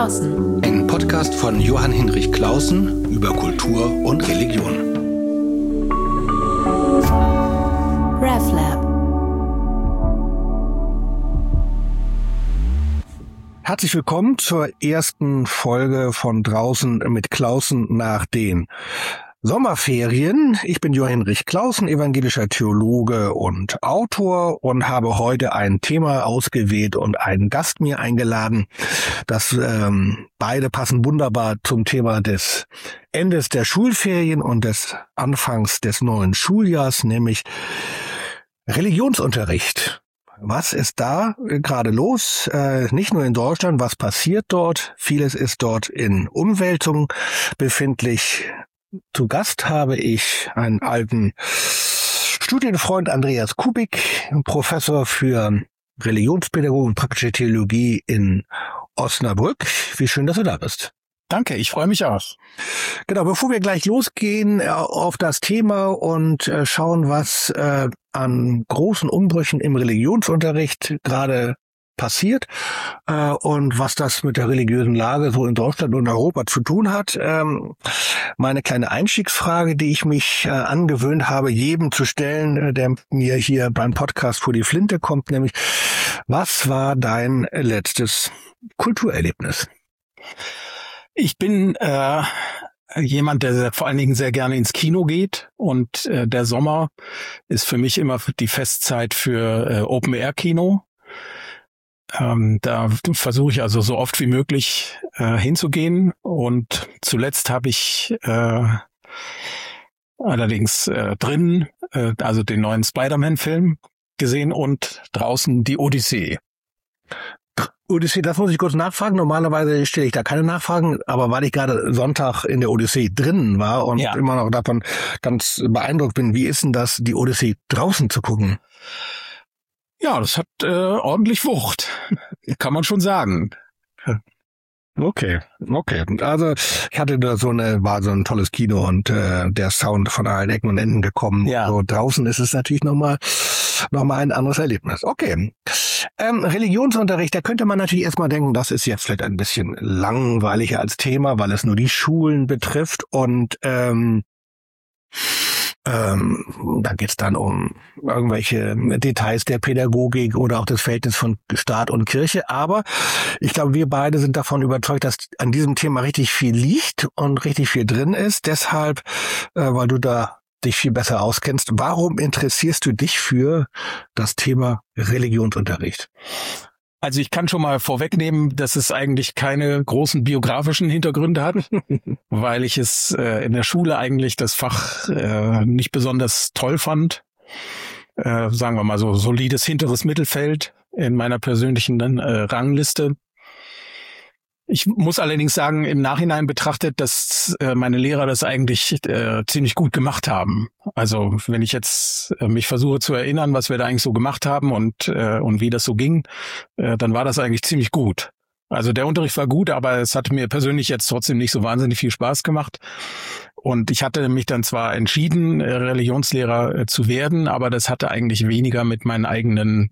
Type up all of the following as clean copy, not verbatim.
Clausen. Ein Podcast von Johann Hinrich Clausen über Kultur und Religion. RefLab. Herzlich willkommen zur ersten Folge von Draußen mit Clausen nach den Sommerferien. Ich bin Johann Hinrich Clausen, evangelischer Theologe und Autor und habe heute ein Thema ausgewählt und einen Gast mir eingeladen. Das beide passen wunderbar zum Thema des Endes der Schulferien und des Anfangs des neuen Schuljahrs, nämlich Religionsunterricht. Was ist da gerade los? Nicht nur in Deutschland, was passiert dort? Vieles ist dort in Umwälzung befindlich. Zu Gast habe ich einen alten Studienfreund, Andreas Kubik, Professor für Religionspädagogik und praktische Theologie in Osnabrück. Wie schön, dass du da bist. Danke, ich freue mich auch. Genau, bevor wir gleich losgehen auf das Thema und schauen, was an großen Umbrüchen im Religionsunterricht gerade passiert und was das mit der religiösen Lage so in Deutschland und Europa zu tun hat. Meine kleine Einstiegsfrage, die ich mich angewöhnt habe, jedem zu stellen, der mir hier beim Podcast vor die Flinte kommt, nämlich: Was war dein letztes Kulturerlebnis? Ich bin jemand, der vor allen Dingen sehr gerne ins Kino geht, und der Sommer ist für mich immer die Festzeit für Open-Air-Kino. Da versuche ich also so oft wie möglich hinzugehen, und zuletzt habe ich allerdings drinnen also den neuen Spider-Man-Film gesehen und draußen die Odyssee. Odyssee, das muss ich kurz nachfragen. Normalerweise stelle ich da keine Nachfragen, aber weil ich gerade Sonntag in der Odyssee drinnen war und immer noch davon ganz beeindruckt bin, wie ist denn das, die Odyssee draußen zu gucken? Ja, das hat ordentlich Wucht, kann man schon sagen. Okay. Also ich hatte da war so ein tolles Kino und der Sound von allen Ecken und Enden gekommen. Ja. So draußen ist es natürlich nochmal ein anderes Erlebnis. Okay. Religionsunterricht, da könnte man natürlich erstmal denken, das ist jetzt vielleicht ein bisschen langweiliger als Thema, weil es nur die Schulen betrifft, und da geht's dann um irgendwelche Details der Pädagogik oder auch das Verhältnis von Staat und Kirche. Aber ich glaube, wir beide sind davon überzeugt, dass an diesem Thema richtig viel liegt und richtig viel drin ist. Deshalb, weil du da dich viel besser auskennst, warum interessierst du dich für das Thema Religionsunterricht? Also ich kann schon mal vorwegnehmen, dass es eigentlich keine großen biografischen Hintergründe hat, weil ich es in der Schule eigentlich das Fach nicht besonders toll fand. Sagen wir mal so solides hinteres Mittelfeld in meiner persönlichen Rangliste. Ich muss allerdings sagen, im Nachhinein betrachtet, dass meine Lehrer das eigentlich ziemlich gut gemacht haben. Also wenn ich jetzt mich versuche zu erinnern, was wir da eigentlich so gemacht haben und wie das so ging, dann war das eigentlich ziemlich gut. Also der Unterricht war gut, aber es hat mir persönlich jetzt trotzdem nicht so wahnsinnig viel Spaß gemacht. Und ich hatte mich dann zwar entschieden, Religionslehrer zu werden, aber das hatte eigentlich weniger mit meinen eigenen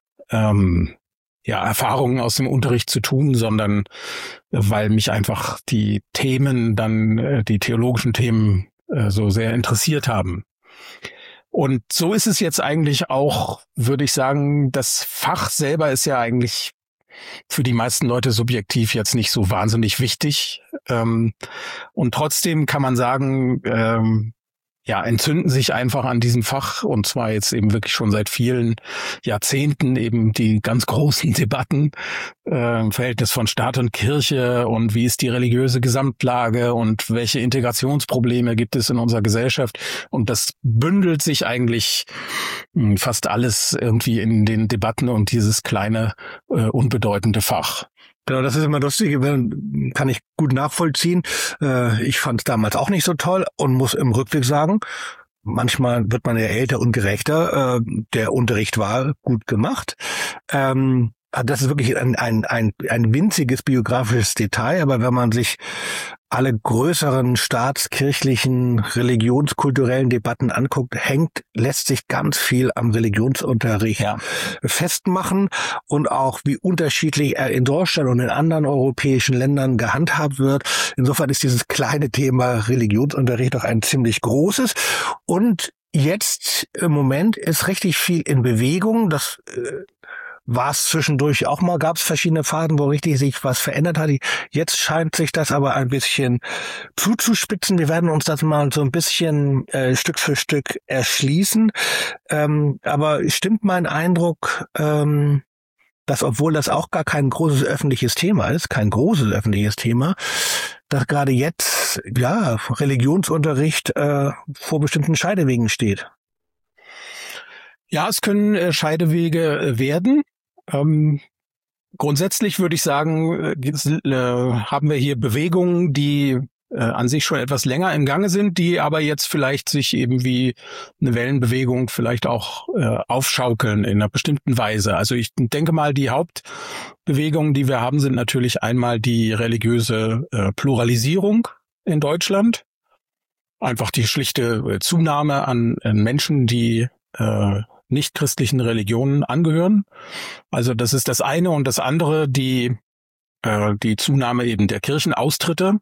Erfahrungen aus dem Unterricht zu tun, sondern weil mich einfach die Themen dann, die theologischen Themen so sehr interessiert haben. Und so ist es jetzt eigentlich auch, würde ich sagen, das Fach selber ist ja eigentlich für die meisten Leute subjektiv jetzt nicht so wahnsinnig wichtig. Und trotzdem kann man sagen, entzünden sich einfach an diesem Fach, und zwar jetzt eben wirklich schon seit vielen Jahrzehnten eben die ganz großen Debatten im Verhältnis von Staat und Kirche und wie ist die religiöse Gesamtlage und welche Integrationsprobleme gibt es in unserer Gesellschaft, und das bündelt sich eigentlich fast alles irgendwie in den Debatten und dieses kleine unbedeutende Fach. Genau, das ist immer lustig, kann ich gut nachvollziehen. Ich fand es damals auch nicht so toll und muss im Rückblick sagen, manchmal wird man ja älter und gerechter. Der Unterricht war gut gemacht. Das ist wirklich ein winziges biografisches Detail, aber wenn man sich alle größeren staatskirchlichen, religionskulturellen Debatten anguckt, lässt sich ganz viel am Religionsunterricht festmachen und auch wie unterschiedlich er in Deutschland und in anderen europäischen Ländern gehandhabt wird. Insofern ist dieses kleine Thema Religionsunterricht doch ein ziemlich großes. Und jetzt im Moment ist richtig viel in Bewegung. Das war es zwischendurch auch mal, gab es verschiedene Phasen, wo richtig sich was verändert hat. Jetzt scheint sich das aber ein bisschen zuzuspitzen. Wir werden uns das mal so ein bisschen Stück für Stück erschließen. Aber stimmt mein Eindruck, dass obwohl das auch gar kein großes öffentliches Thema ist, dass gerade jetzt Religionsunterricht vor bestimmten Scheidewegen steht? Ja, es können Scheidewege werden. Grundsätzlich würde ich sagen, haben wir hier Bewegungen, die an sich schon etwas länger im Gange sind, die aber jetzt vielleicht sich eben wie eine Wellenbewegung vielleicht auch aufschaukeln in einer bestimmten Weise. Also ich denke mal, die Hauptbewegungen, die wir haben, sind natürlich einmal die religiöse Pluralisierung in Deutschland. Einfach die schlichte Zunahme an Menschen, die nicht-christlichen Religionen angehören. Also das ist das eine, und das andere, die Zunahme eben der Kirchenaustritte.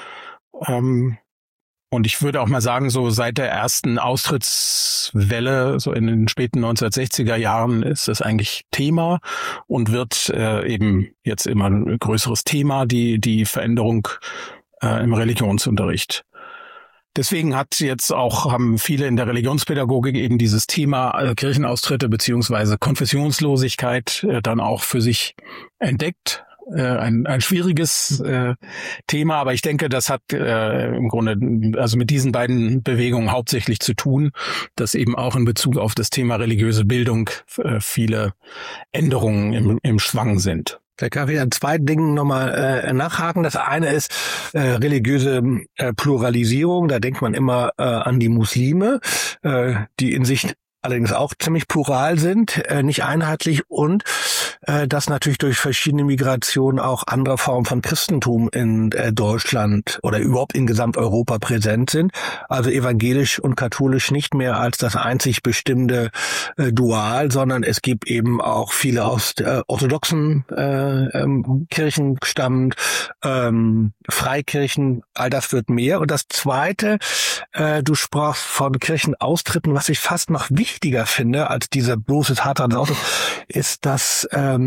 Und ich würde auch mal sagen, so seit der ersten Austrittswelle, so in den späten 1960er Jahren, ist das eigentlich Thema und wird eben jetzt immer ein größeres Thema, die Veränderung im Religionsunterricht. Deswegen haben viele in der Religionspädagogik eben dieses Thema Kirchenaustritte beziehungsweise Konfessionslosigkeit dann auch für sich entdeckt. Ein schwieriges Thema, aber ich denke, das hat im Grunde also mit diesen beiden Bewegungen hauptsächlich zu tun, dass eben auch in Bezug auf das Thema religiöse Bildung viele Änderungen im Schwang sind. Da kann ich an zwei Dingen nochmal nachhaken. Das eine ist religiöse Pluralisierung. Da denkt man immer an die Muslime, die in sich allerdings auch ziemlich plural sind, nicht einheitlich, und dass natürlich durch verschiedene Migrationen auch andere Formen von Christentum in Deutschland oder überhaupt in Gesamteuropa präsent sind. Also evangelisch und katholisch nicht mehr als das einzig bestimmte Dual, sondern es gibt eben auch viele aus orthodoxen Kirchen stammend, Freikirchen, all das wird mehr. Und das Zweite, du sprachst von Kirchenaustritten, was ich fast noch wichtiger finde als dieser bloße Tatsache des Austritts, ist, dass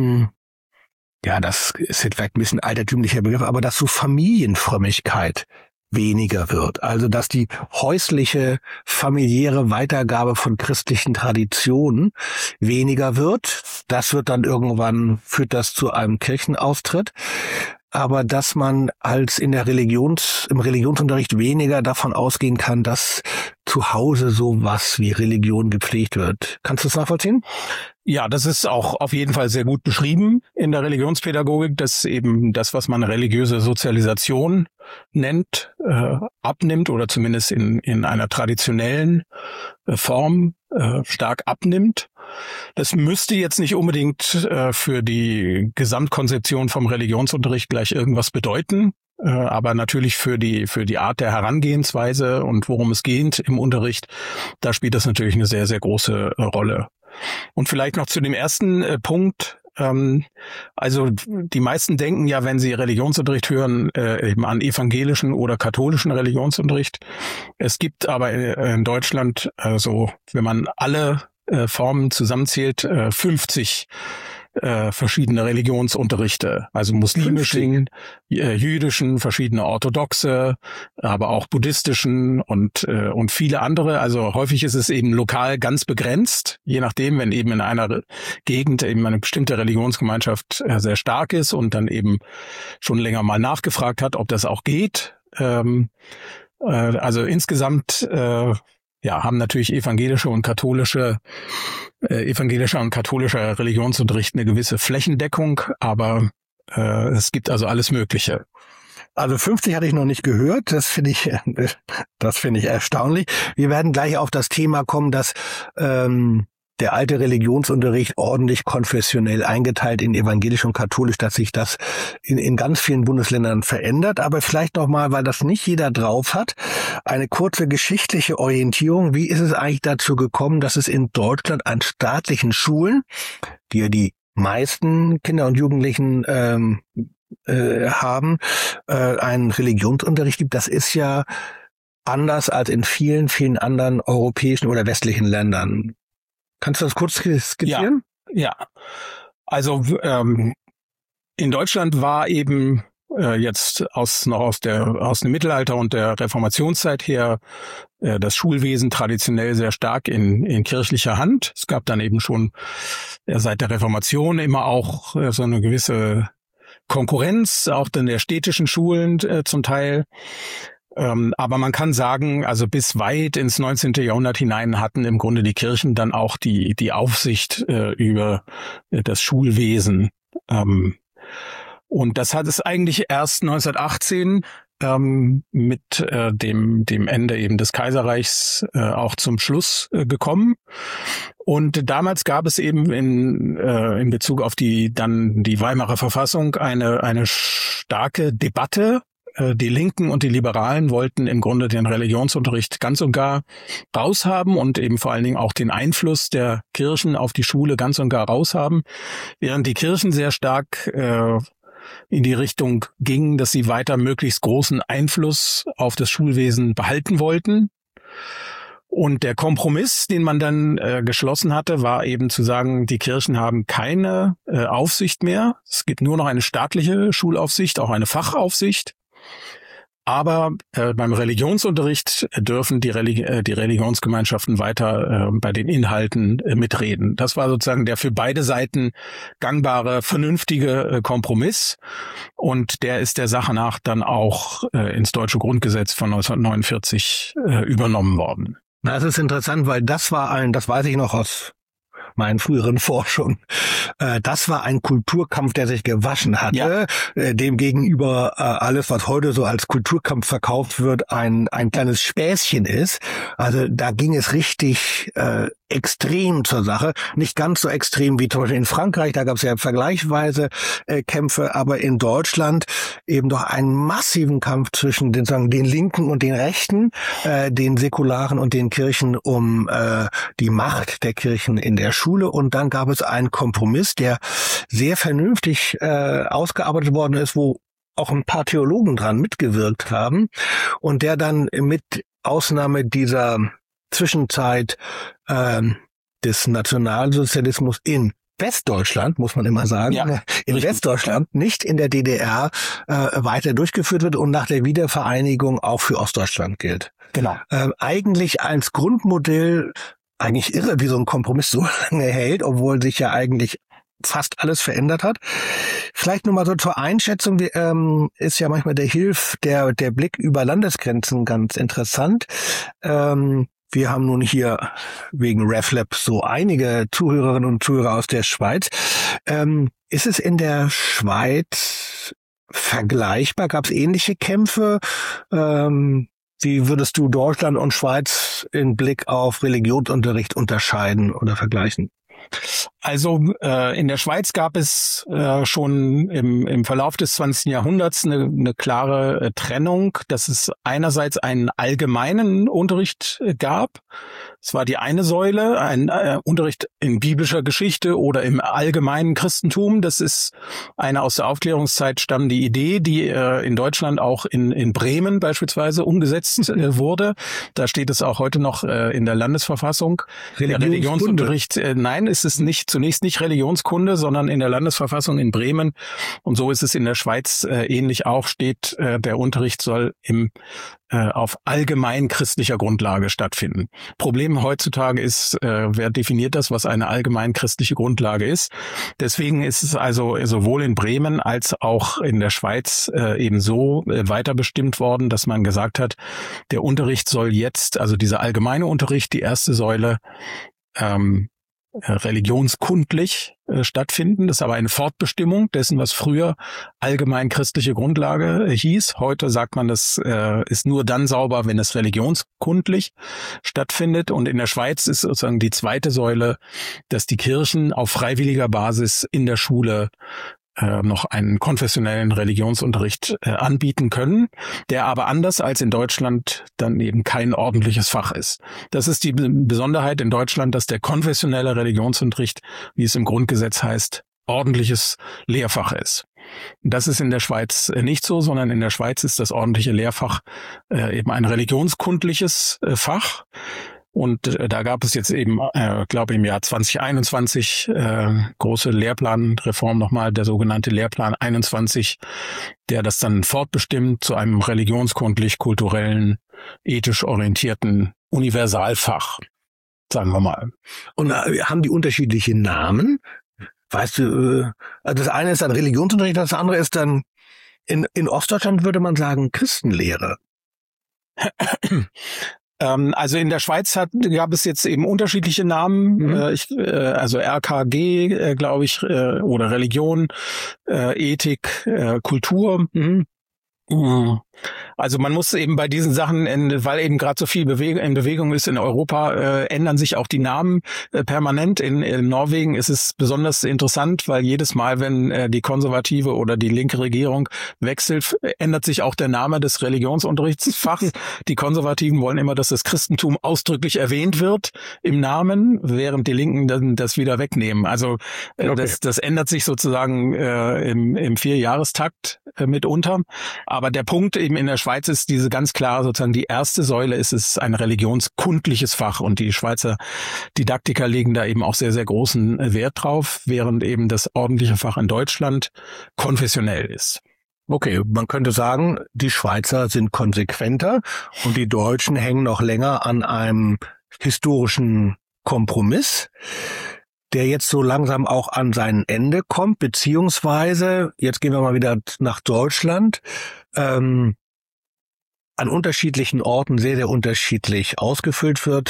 das ist jetzt vielleicht ein bisschen altertümlicher Begriff, aber dass so Familienfrömmigkeit weniger wird. Also dass die häusliche, familiäre Weitergabe von christlichen Traditionen weniger wird. Das wird dann führt das zu einem Kirchenaustritt. Aber dass man im Religionsunterricht weniger davon ausgehen kann, dass zu Hause sowas wie Religion gepflegt wird. Kannst du das nachvollziehen? Ja, das ist auch auf jeden Fall sehr gut beschrieben in der Religionspädagogik, dass eben das, was man religiöse Sozialisation nennt, abnimmt oder zumindest in einer traditionellen Form stark abnimmt. Das müsste jetzt nicht unbedingt für die Gesamtkonzeption vom Religionsunterricht gleich irgendwas bedeuten, aber natürlich für die Art der Herangehensweise und worum es geht im Unterricht, da spielt das natürlich eine sehr, sehr große Rolle. Und vielleicht noch zu dem ersten Punkt. Also die meisten denken ja, wenn sie Religionsunterricht hören, eben an evangelischen oder katholischen Religionsunterricht. Es gibt aber in Deutschland, also wenn man alle Formen zusammenzählt, 50 verschiedene Religionsunterrichte, also muslimischen, jüdischen, verschiedene orthodoxe, aber auch buddhistischen und viele andere. Also häufig ist es eben lokal ganz begrenzt, je nachdem, wenn eben in einer Gegend eben eine bestimmte Religionsgemeinschaft sehr stark ist und dann eben schon länger mal nachgefragt hat, ob das auch geht. Also insgesamt haben natürlich evangelischer und katholischer Religionsunterricht eine gewisse Flächendeckung, aber es gibt also alles Mögliche. Also 50 hatte ich noch nicht gehört. Das finde ich erstaunlich. Wir werden gleich auf das Thema kommen, dass der alte Religionsunterricht ordentlich konfessionell eingeteilt in evangelisch und katholisch, dass sich das in ganz vielen Bundesländern verändert. Aber vielleicht noch mal, weil das nicht jeder drauf hat, eine kurze geschichtliche Orientierung. Wie ist es eigentlich dazu gekommen, dass es in Deutschland an staatlichen Schulen, die ja die meisten Kinder und Jugendlichen haben, einen Religionsunterricht gibt? Das ist ja anders als in vielen, vielen anderen europäischen oder westlichen Ländern. Kannst du das kurz skizzieren? Ja. Also in Deutschland war eben jetzt aus dem Mittelalter und der Reformationszeit her das Schulwesen traditionell sehr stark in kirchlicher Hand. Es gab dann eben schon seit der Reformation immer auch so eine gewisse Konkurrenz, auch in der städtischen Schulen zum Teil. Aber man kann sagen, also bis weit ins 19. Jahrhundert hinein hatten im Grunde die Kirchen dann auch die Aufsicht über das Schulwesen. Und das hat es eigentlich erst 1918 mit dem Ende eben des Kaiserreichs auch zum Schluss gekommen. Und damals gab es eben in Bezug auf die Weimarer Verfassung eine starke Debatte. Die Linken und die Liberalen wollten im Grunde den Religionsunterricht ganz und gar raushaben und eben vor allen Dingen auch den Einfluss der Kirchen auf die Schule ganz und gar raushaben, während die Kirchen sehr stark in die Richtung gingen, dass sie weiter möglichst großen Einfluss auf das Schulwesen behalten wollten. Und der Kompromiss, den man dann geschlossen hatte, war eben zu sagen, die Kirchen haben keine Aufsicht mehr. Es gibt nur noch eine staatliche Schulaufsicht, auch eine Fachaufsicht. Aber beim Religionsunterricht dürfen die Religionsgemeinschaften weiter bei den Inhalten mitreden. Das war sozusagen der für beide Seiten gangbare, vernünftige Kompromiss. Und der ist der Sache nach dann auch ins deutsche Grundgesetz von 1949 übernommen worden. Na, es ist interessant, weil das weiß ich noch aus meinen früheren Forschungen. Das war ein Kulturkampf, der sich gewaschen hatte. Ja. Dem gegenüber alles, was heute so als Kulturkampf verkauft wird, ein kleines Späßchen ist. Also da ging es richtig extrem zur Sache. Nicht ganz so extrem wie zum Beispiel in Frankreich, da gab es ja vergleichsweise Kämpfe, aber in Deutschland eben doch einen massiven Kampf zwischen den Linken und den Rechten, den Säkularen und den Kirchen um die Macht der Kirchen in der Schule. Und dann gab es einen Kompromiss, der sehr vernünftig ausgearbeitet worden ist, wo auch ein paar Theologen dran mitgewirkt haben und der dann mit Ausnahme dieser Zwischenzeit des Nationalsozialismus in Westdeutschland, muss man immer sagen, in Westdeutschland, nicht in der DDR, weiter durchgeführt wird und nach der Wiedervereinigung auch für Ostdeutschland gilt. Genau. Eigentlich als Grundmodell, eigentlich irre, wie so ein Kompromiss so lange hält, obwohl sich ja eigentlich fast alles verändert hat. Vielleicht nur mal so zur Einschätzung, ist ja manchmal der Blick über Landesgrenzen ganz interessant. Wir haben nun hier wegen RefLab so einige Zuhörerinnen und Zuhörer aus der Schweiz. Ist es in der Schweiz vergleichbar? Gab es ähnliche Kämpfe? Wie würdest du Deutschland und Schweiz in Blick auf Religionsunterricht unterscheiden oder vergleichen? Also in der Schweiz gab es schon im Verlauf des 20. Jahrhunderts eine klare Trennung, dass es einerseits einen allgemeinen Unterricht gab. Es war die eine Säule, ein Unterricht in biblischer Geschichte oder im allgemeinen Christentum. Das ist eine aus der Aufklärungszeit stammende Idee, die in Deutschland auch in Bremen beispielsweise umgesetzt wurde. Da steht es auch heute noch in der Landesverfassung. Der Religionsunterricht, nein, ist es nicht, zunächst nicht Religionskunde, sondern in der Landesverfassung in Bremen. Und so ist es in der Schweiz ähnlich auch, steht, der Unterricht soll auf allgemein christlicher Grundlage stattfinden. Problem heutzutage ist, wer definiert das, was eine allgemein christliche Grundlage ist. Deswegen ist es also sowohl in Bremen als auch in der Schweiz eben so weiter bestimmt worden, dass man gesagt hat, der Unterricht soll jetzt, also dieser allgemeine Unterricht, die erste Säule, religionskundlich stattfinden. Das ist aber eine Fortbestimmung dessen, was früher allgemein christliche Grundlage hieß. Heute sagt man, das ist nur dann sauber, wenn es religionskundlich stattfindet. Und in der Schweiz ist sozusagen die zweite Säule, dass die Kirchen auf freiwilliger Basis in der Schule noch einen konfessionellen Religionsunterricht anbieten können, der aber anders als in Deutschland dann eben kein ordentliches Fach ist. Das ist die Besonderheit in Deutschland, dass der konfessionelle Religionsunterricht, wie es im Grundgesetz heißt, ordentliches Lehrfach ist. Das ist in der Schweiz nicht so, sondern in der Schweiz ist das ordentliche Lehrfach eben ein religionskundliches Fach. Und da gab es jetzt eben, glaube ich, im Jahr 2021 große Lehrplanreform nochmal, der sogenannte Lehrplan 21, der das dann fortbestimmt zu einem religionskundlich-kulturellen, ethisch orientierten Universalfach, sagen wir mal. Und haben die unterschiedliche Namen? Weißt du, das eine ist dann Religionsunterricht, das andere ist dann, in Ostdeutschland würde man sagen, Christenlehre. Also in der Schweiz gab es jetzt eben unterschiedliche Namen, also RKG, glaube ich, oder Religion, Ethik, Kultur. Also man muss eben bei diesen Sachen, weil eben gerade so viel in Bewegung ist in Europa, ändern sich auch die Namen permanent. In Norwegen ist es besonders interessant, weil jedes Mal, wenn die konservative oder die linke Regierung wechselt, ändert sich auch der Name des Religionsunterrichtsfachs. Die Konservativen wollen immer, dass das Christentum ausdrücklich erwähnt wird im Namen, während die Linken dann das wieder wegnehmen. Also das ändert sich sozusagen im Vierjahrestakt mitunter. Aber der Punkt eben in der Schweiz ist diese ganz klar sozusagen die erste Säule ist es ein religionskundliches Fach und die Schweizer Didaktiker legen da eben auch sehr, sehr großen Wert drauf, während eben das ordentliche Fach in Deutschland konfessionell ist. Okay, man könnte sagen, die Schweizer sind konsequenter und die Deutschen hängen noch länger an einem historischen Kompromiss, der jetzt so langsam auch an sein Ende kommt, beziehungsweise, jetzt gehen wir mal wieder nach Deutschland, an unterschiedlichen Orten sehr, sehr unterschiedlich ausgefüllt wird.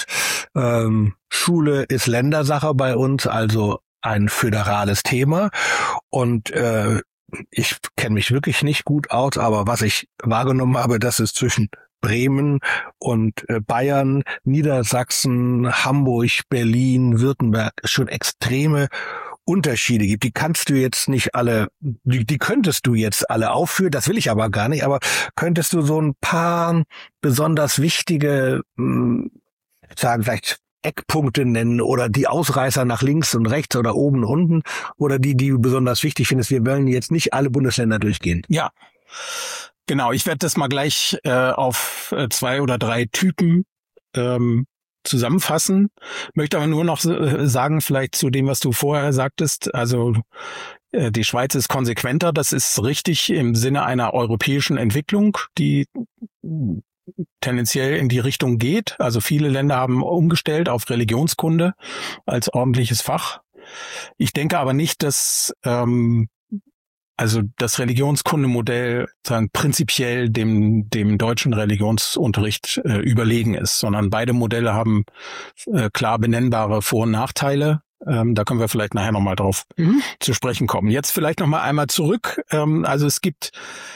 Schule ist Ländersache bei uns, also ein föderales Thema. Und ich kenne mich wirklich nicht gut aus, aber was ich wahrgenommen habe, dass es zwischen Bremen und Bayern, Niedersachsen, Hamburg, Berlin, Württemberg schon extreme Unterschiede gibt. Die kannst du jetzt nicht alle, die könntest du jetzt alle aufführen, das will ich aber gar nicht, aber könntest du so ein paar besonders wichtige, sagen vielleicht Eckpunkte nennen oder die Ausreißer nach links und rechts oder oben und unten oder die du besonders wichtig findest? Wir wollen jetzt nicht alle Bundesländer durchgehen. Ja. Genau, ich werde das mal gleich auf 2 oder 3 Typen zusammenfassen. Möchte aber nur noch sagen, vielleicht zu dem, was du vorher sagtest. Also die Schweiz ist konsequenter. Das ist richtig im Sinne einer europäischen Entwicklung, die tendenziell in die Richtung geht. Also viele Länder haben umgestellt auf Religionskunde als ordentliches Fach. Ich denke aber nicht, dass also das Religionskundemodell sagen, prinzipiell dem deutschen Religionsunterricht überlegen ist, sondern beide Modelle haben klar benennbare Vor- und Nachteile. Da können wir vielleicht nachher nochmal drauf zu sprechen kommen. Jetzt vielleicht nochmal einmal zurück. Also es gibt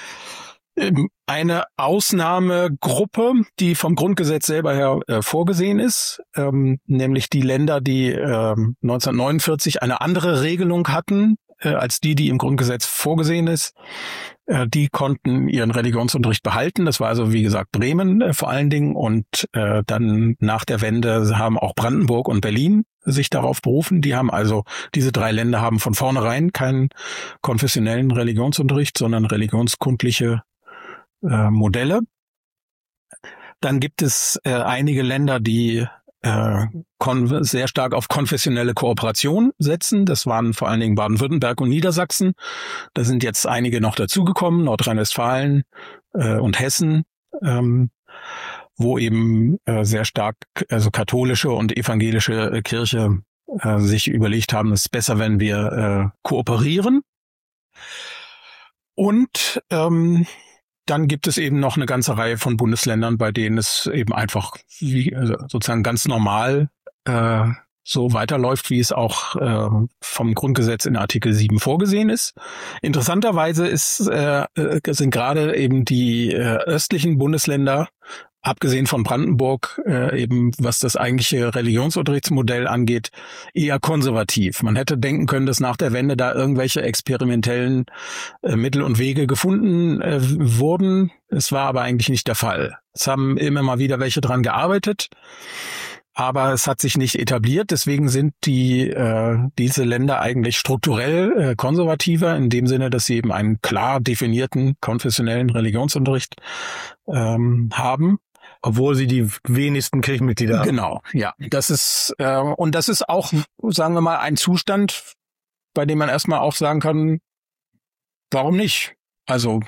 eine Ausnahmegruppe, die vom Grundgesetz selber her vorgesehen ist, nämlich die Länder, die 1949 eine andere Regelung hatten, als die im Grundgesetz vorgesehen ist. Die konnten ihren Religionsunterricht behalten. Das war also, wie gesagt, Bremen vor allen Dingen. Und dann nach der Wende haben auch Brandenburg und Berlin sich darauf berufen. Diese 3 Länder haben von vornherein keinen konfessionellen Religionsunterricht, sondern religionskundliche Modelle. Dann gibt es einige Länder, die sehr stark auf konfessionelle Kooperation setzen. Das waren vor allen Dingen Baden-Württemberg und Niedersachsen. Da sind jetzt einige noch dazugekommen, Nordrhein-Westfalen und Hessen, wo eben sehr stark also katholische und evangelische Kirche sich überlegt haben, es ist besser, wenn wir kooperieren. Und dann gibt es eben noch eine ganze Reihe von Bundesländern, bei denen es eben einfach sozusagen ganz normal so weiterläuft, wie es auch vom Grundgesetz in Artikel 7 vorgesehen ist. Interessanterweise sind gerade eben die östlichen Bundesländer, abgesehen von Brandenburg, eben was das eigentliche Religionsunterrichtsmodell angeht, eher konservativ. Man hätte denken können, dass nach der Wende da irgendwelche experimentellen Mittel und Wege gefunden wurden. Es war aber eigentlich nicht der Fall. Es haben immer mal wieder welche dran gearbeitet, aber es hat sich nicht etabliert. Deswegen sind diese Länder eigentlich strukturell konservativer, in dem Sinne, dass sie eben einen klar definierten konfessionellen Religionsunterricht haben. Obwohl sie die wenigsten Kirchenmitglieder haben. Genau, ja. Das ist und das ist auch, sagen wir mal, ein Zustand, bei dem man erstmal auch sagen kann, warum nicht? Also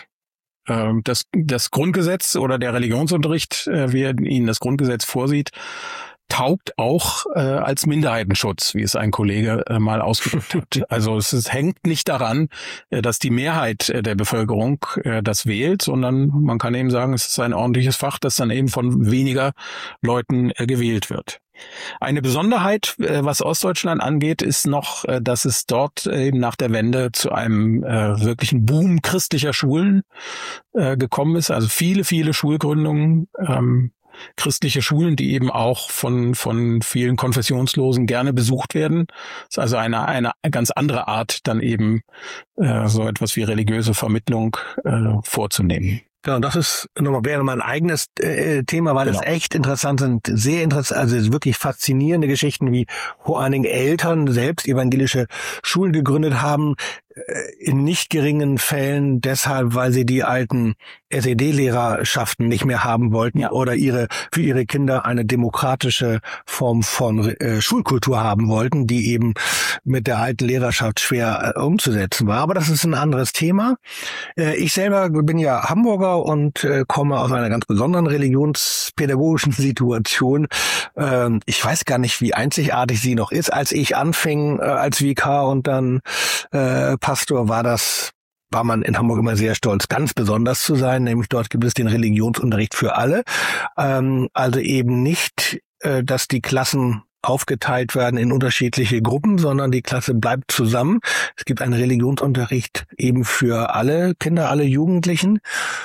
das Grundgesetz oder der Religionsunterricht, wie ihn das Grundgesetz vorsieht, taugt auch als Minderheitenschutz, wie es ein Kollege mal ausgedrückt hat. Also es hängt nicht daran, dass die Mehrheit der Bevölkerung das wählt, sondern man kann eben sagen, es ist ein ordentliches Fach, das dann eben von weniger Leuten gewählt wird. Eine Besonderheit, was Ostdeutschland angeht, ist noch, dass es dort eben nach der Wende zu einem wirklichen Boom christlicher Schulen gekommen ist. Also viele, viele Schulgründungen, christliche Schulen, die eben auch von vielen Konfessionslosen gerne besucht werden. Das ist also eine ganz andere Art, dann eben so etwas wie religiöse Vermittlung vorzunehmen. Genau, das wäre nochmal ein eigenes Thema, weil es echt interessant sind, sehr interessant, also wirklich faszinierende Geschichten, wie vor allen Dingen Eltern selbst evangelische Schulen gegründet haben, in nicht geringen Fällen deshalb, weil sie die alten SED-Lehrerschaften nicht mehr haben wollten oder für ihre Kinder eine demokratische Form von Schulkultur haben wollten, die eben mit der alten Lehrerschaft schwer umzusetzen war. Aber das ist ein anderes Thema. Ich selber bin ja Hamburger und komme aus einer ganz besonderen religionspädagogischen Situation. Ich weiß gar nicht, wie einzigartig sie noch ist. Als ich anfing als Vikar und dann Pastor, war man in Hamburg immer sehr stolz, ganz besonders zu sein, nämlich dort gibt es den Religionsunterricht für alle. Also eben nicht, dass die Klassen aufgeteilt werden in unterschiedliche Gruppen, sondern die Klasse bleibt zusammen. Es gibt einen Religionsunterricht eben für alle Kinder, alle Jugendlichen.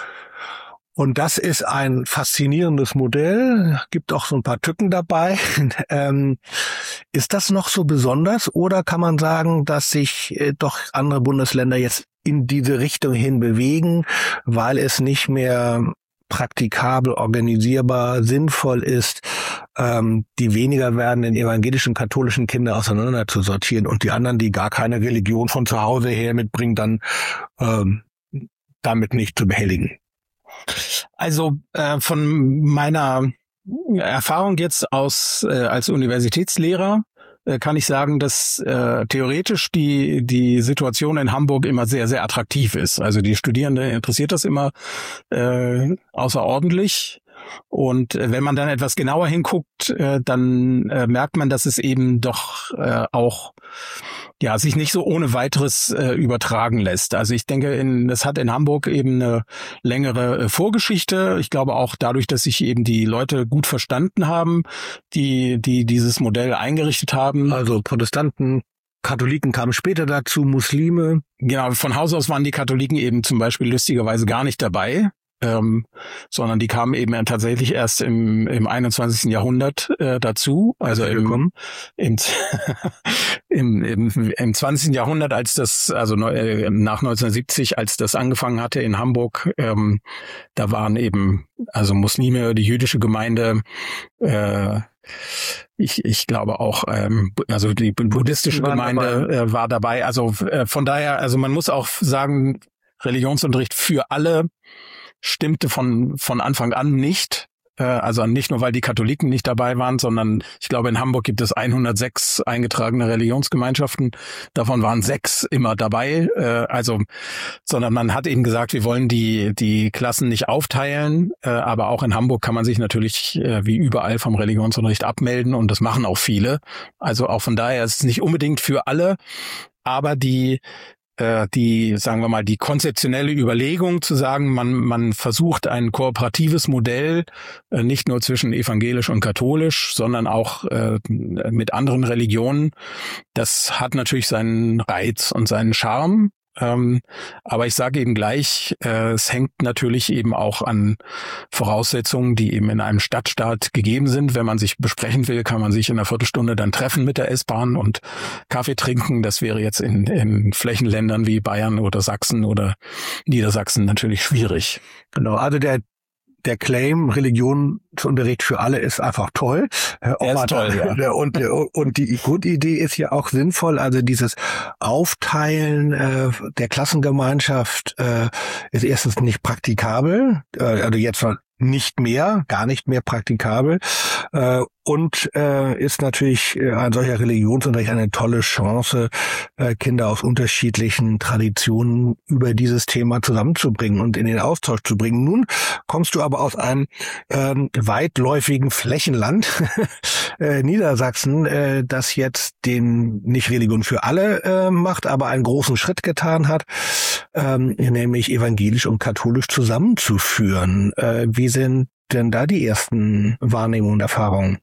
Und das ist ein faszinierendes Modell, gibt auch so ein paar Tücken dabei. Ist das noch so besonders oder kann man sagen, dass sich doch andere Bundesländer jetzt in diese Richtung hin bewegen, weil es nicht mehr praktikabel, organisierbar, sinnvoll ist, die weniger werdenden evangelischen, katholischen Kinder auseinander zu sortieren und die anderen, die gar keine Religion von zu Hause her mitbringen, dann damit nicht zu behelligen? Also von meiner Erfahrung jetzt als Universitätslehrer kann ich sagen, dass theoretisch die Situation in Hamburg immer sehr, sehr attraktiv ist. Also die Studierenden interessiert das immer außerordentlich. Und wenn man dann etwas genauer hinguckt, dann merkt man, dass es eben doch auch sich nicht so ohne weiteres übertragen lässt. Also ich denke, das hat in Hamburg eben eine längere Vorgeschichte. Ich glaube auch dadurch, dass sich eben die Leute gut verstanden haben, die dieses Modell eingerichtet haben. Also Protestanten, Katholiken kamen später dazu, Muslime. Genau, von Haus aus waren die Katholiken eben zum Beispiel lustigerweise gar nicht dabei. Sondern die kamen eben tatsächlich erst im 21. Jahrhundert dazu, also im 20. Jahrhundert, als das, also nach 1970, als das angefangen hatte in Hamburg, da waren eben also Muslime, die jüdische Gemeinde, ich glaube auch, also die buddhistische Gemeinde war dabei. Also von daher, also man muss auch sagen, Religionsunterricht für alle stimmte von Anfang an nicht. Also nicht nur, weil die Katholiken nicht dabei waren, sondern ich glaube, in Hamburg gibt es 106 eingetragene Religionsgemeinschaften. Davon waren 6 immer dabei. Sondern man hat eben gesagt, wir wollen die Klassen nicht aufteilen. Aber auch in Hamburg kann man sich natürlich wie überall vom Religionsunterricht abmelden und das machen auch viele. Also auch von daher ist es nicht unbedingt für alle. Aber die sagen wir mal, die konzeptionelle Überlegung zu sagen, man versucht ein kooperatives Modell nicht nur zwischen evangelisch und katholisch, sondern auch mit anderen Religionen. Das hat natürlich seinen Reiz und seinen Charme. Aber ich sage eben gleich, es hängt natürlich eben auch an Voraussetzungen, die eben in einem Stadtstaat gegeben sind. Wenn man sich besprechen will, kann man sich in einer Viertelstunde dann treffen mit der S-Bahn und Kaffee trinken. Das wäre jetzt in Flächenländern wie Bayern oder Sachsen oder Niedersachsen natürlich schwierig. Genau, also der Claim, Religionsunterricht für alle ist einfach toll. Ist toll, ja. Und die Grundidee ist ja auch sinnvoll. Also dieses Aufteilen der Klassengemeinschaft ist erstens nicht praktikabel. Also jetzt gar nicht mehr praktikabel. Und ist natürlich ein solcher Religionsunterricht eine tolle Chance, Kinder aus unterschiedlichen Traditionen über dieses Thema zusammenzubringen und in den Austausch zu bringen. Nun kommst du aber aus einem weitläufigen Flächenland, Niedersachsen, das jetzt den nicht Religion für alle macht, aber einen großen Schritt getan hat, nämlich evangelisch und katholisch zusammenzuführen. Wie sind denn da die ersten Wahrnehmungen und Erfahrungen?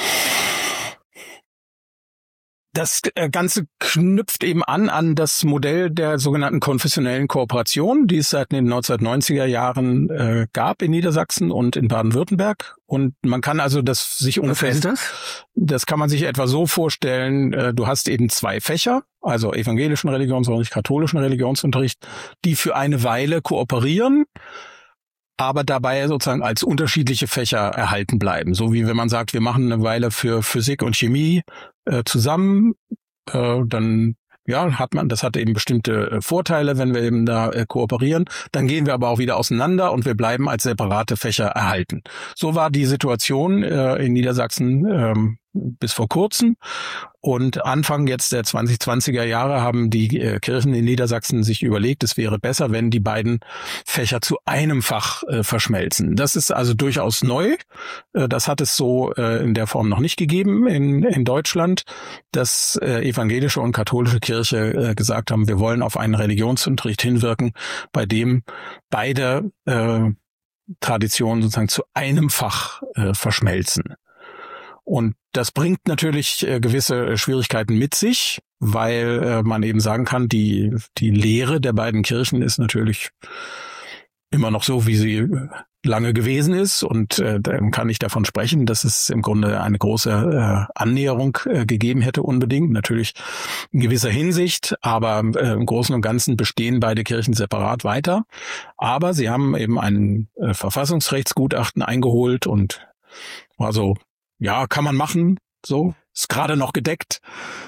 Das Ganze knüpft eben an das Modell der sogenannten konfessionellen Kooperation, die es seit den 1990er Jahren gab in Niedersachsen und in Baden-Württemberg. Und man kann also das sich ungefähr... Was ist das? Das kann man sich etwa so vorstellen, du hast eben zwei Fächer, also evangelischen Religionsunterricht, katholischen Religionsunterricht, die für eine Weile kooperieren, aber dabei sozusagen als unterschiedliche Fächer erhalten bleiben. So wie wenn man sagt, wir machen eine Weile für Physik und Chemie zusammen, dann das hat eben bestimmte Vorteile, wenn wir eben da kooperieren. Dann gehen wir aber auch wieder auseinander und wir bleiben als separate Fächer erhalten. So war die Situation in Niedersachsen bis vor kurzem. Und Anfang jetzt der 2020er Jahre haben die Kirchen in Niedersachsen sich überlegt, es wäre besser, wenn die beiden Fächer zu einem Fach verschmelzen. Das ist also durchaus neu. Das hat es so in der Form noch nicht gegeben in Deutschland, dass evangelische und katholische Kirche gesagt haben, wir wollen auf einen Religionsunterricht hinwirken, bei dem beide Traditionen sozusagen zu einem Fach verschmelzen. Und das bringt natürlich gewisse Schwierigkeiten mit sich, weil man eben sagen kann, die Lehre der beiden Kirchen ist natürlich immer noch so, wie sie lange gewesen ist. Und dann kann ich davon sprechen, dass es im Grunde eine große Annäherung gegeben hätte unbedingt. Natürlich in gewisser Hinsicht, aber im Großen und Ganzen bestehen beide Kirchen separat weiter. Aber sie haben eben ein Verfassungsrechtsgutachten eingeholt und also ja, kann man machen, so, ist gerade noch gedeckt.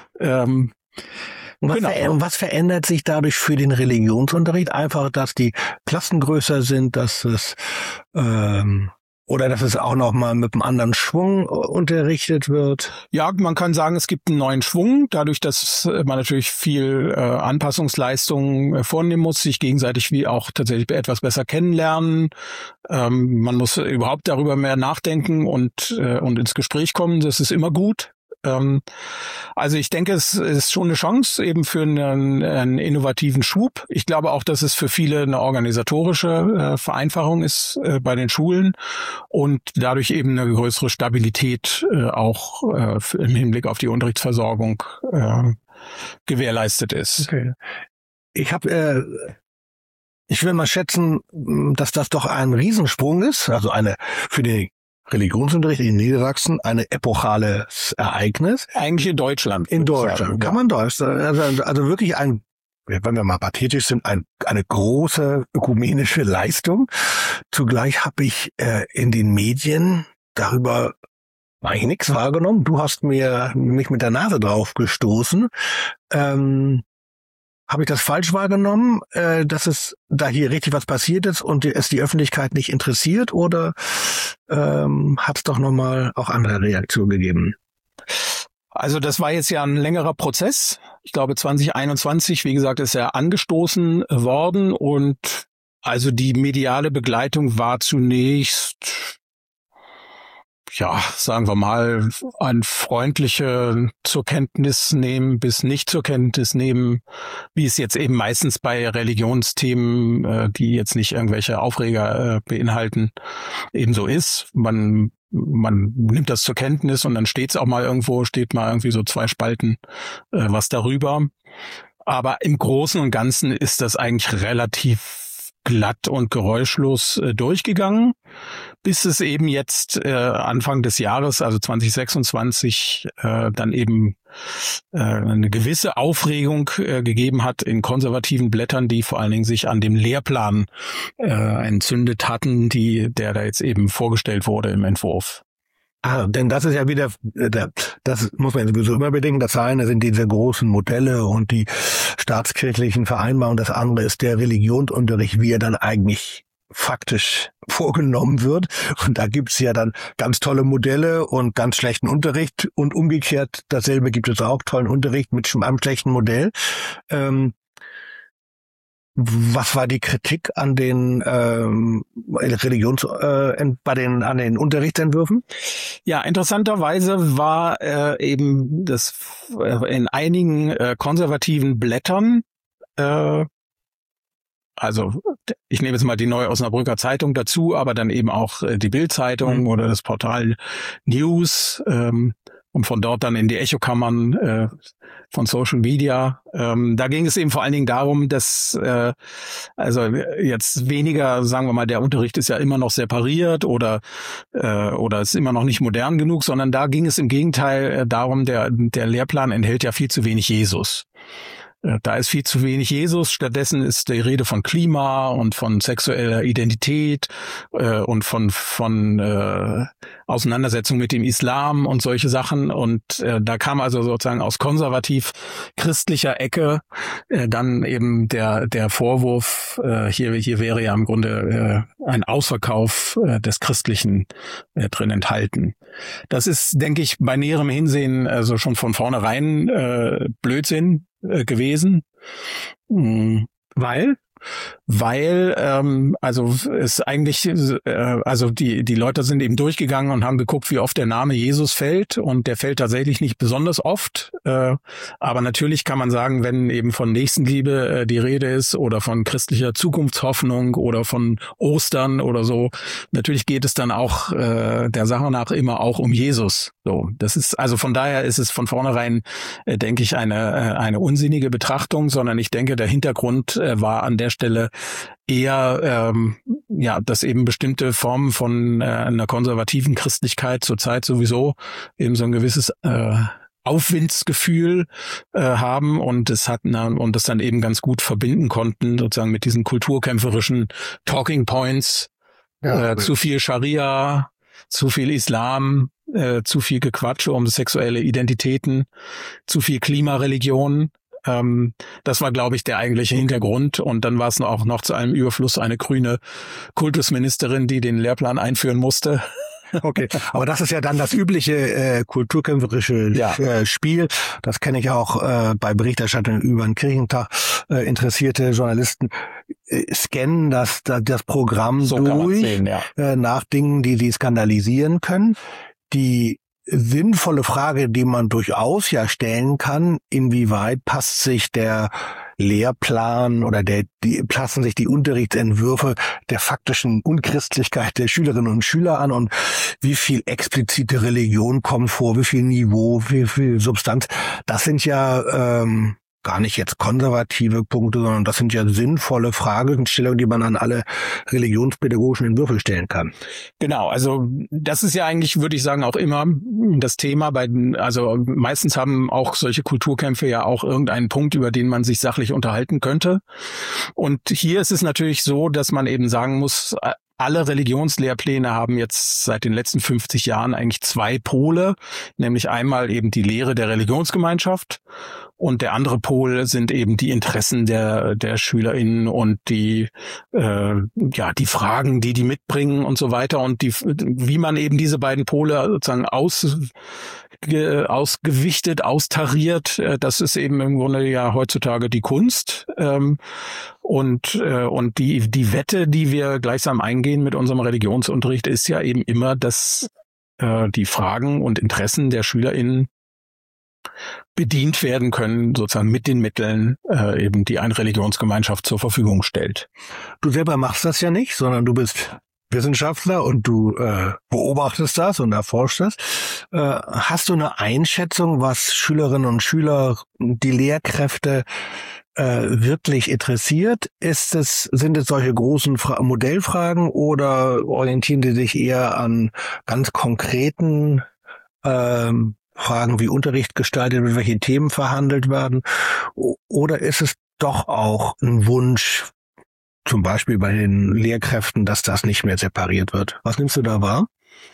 Was verändert sich dadurch für den Religionsunterricht? Einfach, dass die Klassen größer sind, dass es oder dass es auch noch mal mit einem anderen Schwung unterrichtet wird? Ja, man kann sagen, es gibt einen neuen Schwung, dadurch, dass man natürlich viel Anpassungsleistungen vornehmen muss, sich gegenseitig wie auch tatsächlich etwas besser kennenlernen. Man muss überhaupt darüber mehr nachdenken und ins Gespräch kommen. Das ist immer gut. Also ich denke, es ist schon eine Chance eben für einen innovativen Schub. Ich glaube auch, dass es für viele eine organisatorische Vereinfachung ist bei den Schulen und dadurch eben eine größere Stabilität auch im Hinblick auf die Unterrichtsversorgung gewährleistet ist. Okay. Ich will mal schätzen, dass das doch ein Riesensprung ist, also für den Religionsunterricht in Niedersachsen eine epochales Ereignis. Eigentlich in Deutschland. In Deutschland. Kann man Deutsch. Also wirklich wenn wir mal pathetisch sind, eine große ökumenische Leistung. Zugleich habe ich in den Medien darüber eigentlich nichts wahrgenommen. Du hast mich mit der Nase drauf gestoßen. Habe ich das falsch wahrgenommen, dass es da hier richtig was passiert ist und es die Öffentlichkeit nicht interessiert, oder hat es doch nochmal auch andere Reaktionen gegeben? Also das war jetzt ja ein längerer Prozess. Ich glaube 2021, wie gesagt, ist er angestoßen worden und also die mediale Begleitung war zunächst ja, sagen wir mal, ein freundliche zur Kenntnis nehmen bis nicht zur Kenntnis nehmen, wie es jetzt eben meistens bei Religionsthemen, die jetzt nicht irgendwelche Aufreger beinhalten, eben so ist. Man nimmt das zur Kenntnis und dann steht es auch mal irgendwo, steht mal irgendwie so 2 Spalten was darüber. Aber im Großen und Ganzen ist das eigentlich relativ glatt und geräuschlos durchgegangen, bis es eben jetzt Anfang des Jahres, also 2026, dann eben eine gewisse Aufregung gegeben hat in konservativen Blättern, die vor allen Dingen sich an dem Lehrplan entzündet hatten, der da jetzt eben vorgestellt wurde im Entwurf. Denn das ist ja wieder, das muss man sowieso immer bedenken. Das eine sind diese großen Modelle und die staatskirchlichen Vereinbarungen. Das andere ist der Religionsunterricht, wie er dann eigentlich faktisch vorgenommen wird. Und da gibt's ja dann ganz tolle Modelle und ganz schlechten Unterricht. Und umgekehrt, dasselbe gibt es auch, tollen Unterricht mit einem schlechten Modell. Was war die Kritik an den an den Unterrichtsentwürfen? Ja, interessanterweise war eben das in einigen konservativen Blättern, also ich nehme jetzt mal die Neue Osnabrücker Zeitung dazu, aber dann eben auch die Bild-Zeitung oder das Portal News, und von dort dann in die Echokammern von Social Media. Da ging es eben vor allen Dingen darum, dass also jetzt weniger, sagen wir mal, der Unterricht ist ja immer noch separiert oder ist immer noch nicht modern genug, sondern da ging es im Gegenteil darum, der Lehrplan enthält ja viel zu wenig Jesus. Da ist viel zu wenig Jesus, stattdessen ist die Rede von Klima und von sexueller Identität und von Auseinandersetzung mit dem Islam und solche Sachen. Und da kam also sozusagen aus konservativ-christlicher Ecke dann eben der Vorwurf, hier wäre ja im Grunde ein Ausverkauf des Christlichen drin enthalten. Das ist, denke ich, bei näherem Hinsehen also schon von vornherein Blödsinn gewesen, weil also es eigentlich also die Leute sind eben durchgegangen und haben geguckt, wie oft der Name Jesus fällt, und der fällt tatsächlich nicht besonders oft, aber natürlich kann man sagen, wenn eben von Nächstenliebe die Rede ist oder von christlicher Zukunftshoffnung oder von Ostern oder so, natürlich geht es dann auch der Sache nach immer auch um Jesus. So, das ist also von daher ist es von vornherein, denke ich, eine unsinnige Betrachtung, sondern ich denke, der Hintergrund war an der Stelle eher, dass eben bestimmte Formen von einer konservativen Christlichkeit zurzeit sowieso eben so ein gewisses Aufwindsgefühl haben und das dann eben ganz gut verbinden konnten, sozusagen mit diesen kulturkämpferischen Talking Points, zu viel Scharia, zu viel Islam, zu viel Gequatsche um sexuelle Identitäten, zu viel Klimareligion. Das war, glaube ich, der eigentliche Hintergrund. Und dann war es auch noch zu einem Überfluss eine grüne Kultusministerin, die den Lehrplan einführen musste. Okay, aber das ist ja dann das übliche kulturkämpferische Spiel. Das kenne ich auch bei Berichterstattung über den Kirchentag. Interessierte Journalisten scannen das Programm so durch sehen, nach Dingen, die skandalisieren können. Die sinnvolle Frage, die man durchaus ja stellen kann, inwieweit passt sich der Lehrplan oder passen sich die Unterrichtsentwürfe der faktischen Unchristlichkeit der Schülerinnen und Schüler an, und wie viel explizite Religion kommt vor, wie viel Niveau, wie viel Substanz. Das sind ja gar nicht jetzt konservative Punkte, sondern das sind ja sinnvolle Fragestellungen, die man an alle religionspädagogischen Entwürfe stellen kann. Genau, also das ist ja eigentlich, würde ich sagen, auch immer das Thema also meistens haben auch solche Kulturkämpfe ja auch irgendeinen Punkt, über den man sich sachlich unterhalten könnte. Und hier ist es natürlich so, dass man eben sagen muss, alle Religionslehrpläne haben jetzt seit den letzten 50 Jahren eigentlich 2 Pole, nämlich einmal eben die Lehre der Religionsgemeinschaft und der andere Pol sind eben die Interessen der SchülerInnen und die Fragen, die mitbringen und so weiter, und wie man eben diese beiden Pole sozusagen ausgewichtet, austariert, das ist eben im Grunde ja heutzutage die Kunst. Und die Wette, die wir gleichsam eingehen mit unserem Religionsunterricht, ist ja eben immer, dass die Fragen und Interessen der SchülerInnen bedient werden können, sozusagen mit den Mitteln, eben die eine Religionsgemeinschaft zur Verfügung stellt. Du selber machst das ja nicht, sondern du bist Wissenschaftler und du beobachtest das und erforschst das. Hast du eine Einschätzung, was Schülerinnen und Schüler, die Lehrkräfte wirklich interessiert? Sind es solche großen Modellfragen oder orientieren die sich eher an ganz konkreten Fragen, wie Unterricht gestaltet wird, welche Themen verhandelt werden? Oder ist es doch auch ein Wunsch, zum Beispiel bei den Lehrkräften, dass das nicht mehr separiert wird? Was nimmst du da wahr?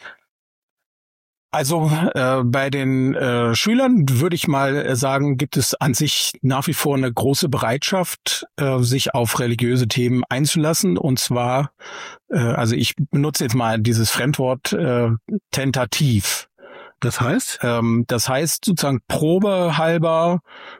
Also bei den Schülern würde ich mal sagen, gibt es an sich nach wie vor eine große Bereitschaft, sich auf religiöse Themen einzulassen. Und zwar, also ich benutze jetzt mal dieses Fremdwort tentativ. Das heißt? Das heißt sozusagen probehalber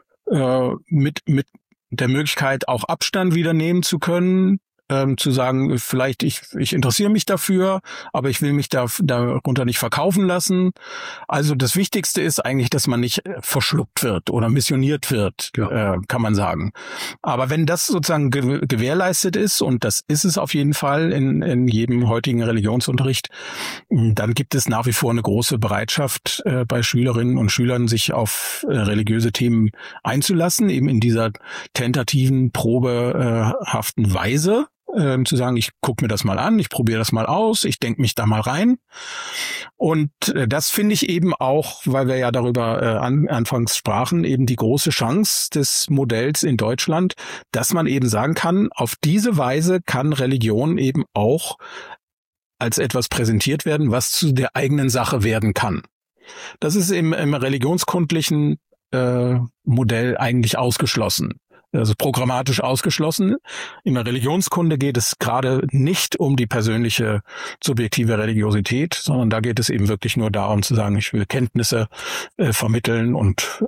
mit der Möglichkeit auch Abstand wieder nehmen zu können, zu sagen, vielleicht ich interessiere mich dafür, aber ich will mich darunter nicht verkaufen lassen. Also das Wichtigste ist eigentlich, dass man nicht verschluckt wird oder missioniert wird, ja. Kann man sagen. Aber wenn das sozusagen gewährleistet ist, und das ist es auf jeden Fall in jedem heutigen Religionsunterricht, dann gibt es nach wie vor eine große Bereitschaft bei Schülerinnen und Schülern, sich auf religiöse Themen einzulassen, eben in dieser tentativen, probehaften Weise. Zu sagen, ich gucke mir das mal an, ich probiere das mal aus, ich denke mich da mal rein. Und das finde ich eben auch, weil wir ja darüber anfangs sprachen, eben die große Chance des Modells in Deutschland, dass man eben sagen kann, auf diese Weise kann Religion eben auch als etwas präsentiert werden, was zu der eigenen Sache werden kann. Das ist im religionskundlichen Modell eigentlich ausgeschlossen. Also programmatisch ausgeschlossen. In der Religionskunde geht es gerade nicht um die persönliche subjektive Religiosität, sondern da geht es eben wirklich nur darum zu sagen, ich will Kenntnisse vermitteln und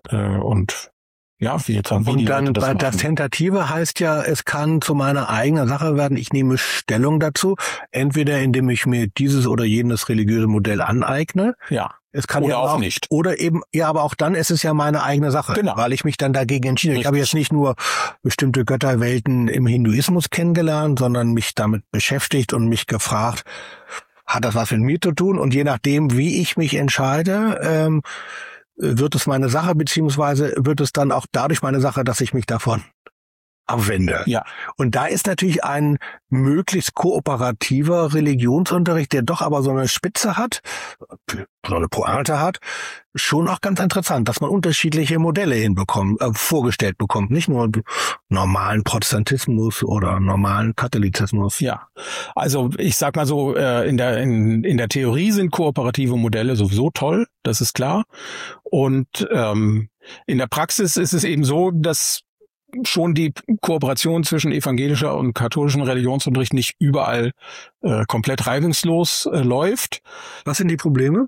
ja, wie jetzt haben wir und dann das Tentative heißt ja, es kann zu meiner eigenen Sache werden. Ich nehme Stellung dazu, entweder indem ich mir dieses oder jenes religiöse Modell aneigne. Ja. Es kann oder ja auch nicht. Oder eben, ja, aber auch dann ist es ja meine eigene Sache, genau. Weil ich mich dann dagegen entschieden habe. Ich habe jetzt nicht nur bestimmte Götterwelten im Hinduismus kennengelernt, sondern mich damit beschäftigt und mich gefragt, hat das was mit mir zu tun? Und je nachdem, wie ich mich entscheide, wird es meine Sache, beziehungsweise wird es dann auch dadurch meine Sache, dass ich mich davon abwende. Ja. Und da ist natürlich ein möglichst kooperativer Religionsunterricht, der doch aber so eine Spitze hat, so eine Pointe hat, schon auch ganz interessant, dass man unterschiedliche Modelle vorgestellt bekommt. Nicht nur normalen Protestantismus oder normalen Katholizismus. Ja, also ich sag mal so, in der Theorie sind kooperative Modelle sowieso toll, das ist klar. Und in der Praxis ist es eben so, dass schon die Kooperation zwischen evangelischer und katholischem Religionsunterricht nicht überall komplett reibungslos läuft. Was sind die Probleme?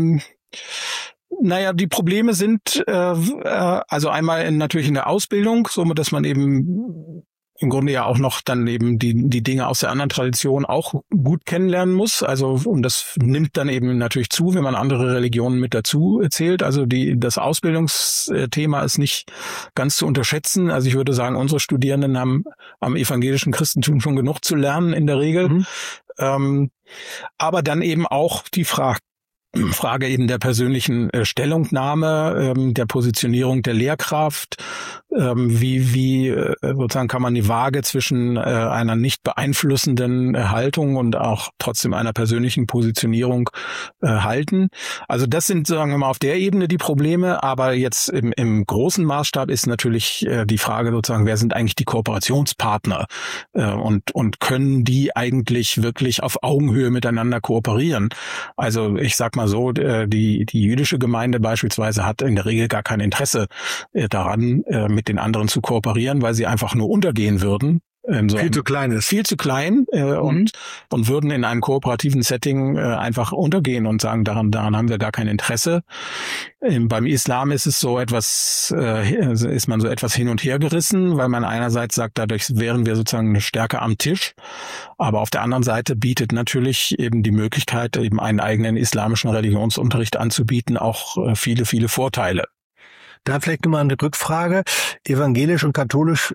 Naja, die Probleme sind also einmal natürlich in der Ausbildung, so dass man eben im Grunde ja auch noch dann eben die Dinge aus der anderen Tradition auch gut kennenlernen muss. Also, und das nimmt dann eben natürlich zu, wenn man andere Religionen mit dazu zählt. Also das Ausbildungsthema ist nicht ganz zu unterschätzen. Also ich würde sagen, unsere Studierenden haben am evangelischen Christentum schon genug zu lernen in der Regel. Aber dann eben auch die Frage eben der persönlichen Stellungnahme, der Positionierung der Lehrkraft, wie sozusagen kann man die Waage zwischen einer nicht beeinflussenden Haltung und auch trotzdem einer persönlichen Positionierung halten. Also das sind, sagen wir mal, auf der Ebene die Probleme, aber jetzt im großen Maßstab ist natürlich die Frage sozusagen, wer sind eigentlich die Kooperationspartner und können die eigentlich wirklich auf Augenhöhe miteinander kooperieren? Also ich sag mal so, die jüdische Gemeinde beispielsweise hat in der Regel gar kein Interesse daran, mit den anderen zu kooperieren, weil sie einfach nur untergehen würden, viel zu klein ist. Viel zu klein und würden in einem kooperativen Setting einfach untergehen und sagen, daran haben wir gar kein Interesse. Beim Islam ist es so etwas, ist man so etwas hin und her gerissen, weil man einerseits sagt, dadurch wären wir sozusagen stärker am Tisch, aber auf der anderen Seite bietet natürlich eben die Möglichkeit, eben einen eigenen islamischen Religionsunterricht anzubieten, auch viele, viele Vorteile. Da vielleicht nochmal eine Rückfrage. Evangelisch und katholisch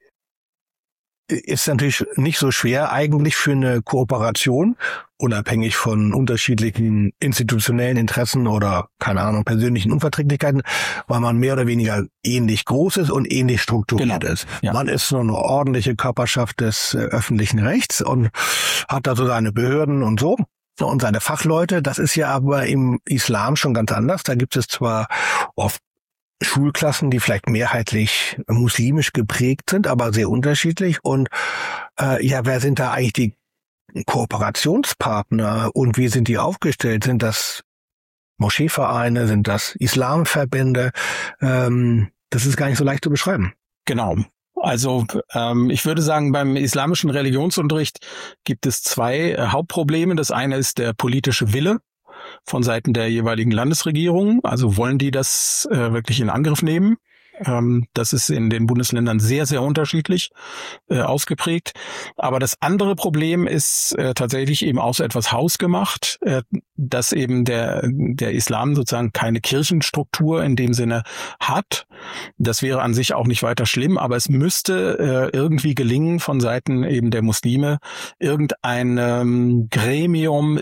ist natürlich nicht so schwer eigentlich für eine Kooperation, unabhängig von unterschiedlichen institutionellen Interessen oder, keine Ahnung, persönlichen Unverträglichkeiten, weil man mehr oder weniger ähnlich groß ist und ähnlich strukturiert ist. Ja. Man ist so eine ordentliche Körperschaft des öffentlichen Rechts und hat da so seine Behörden und so und seine Fachleute. Das ist ja aber im Islam schon ganz anders. Da gibt es zwar oft Schulklassen, die vielleicht mehrheitlich muslimisch geprägt sind, aber sehr unterschiedlich. Und wer sind da eigentlich die Kooperationspartner und wie sind die aufgestellt? Sind das Moscheevereine, sind das Islamverbände? Das ist gar nicht so leicht zu beschreiben. Genau. Also ich würde sagen, beim islamischen Religionsunterricht gibt es zwei Hauptprobleme. Das eine ist der politische Wille von Seiten der jeweiligen Landesregierung. Also wollen die das wirklich in Angriff nehmen? Das ist in den Bundesländern sehr, sehr unterschiedlich ausgeprägt. Aber das andere Problem ist tatsächlich eben auch so etwas hausgemacht, dass eben der Islam sozusagen keine Kirchenstruktur in dem Sinne hat. Das wäre an sich auch nicht weiter schlimm, aber es müsste irgendwie gelingen von Seiten eben der Muslime, irgendein Gremium,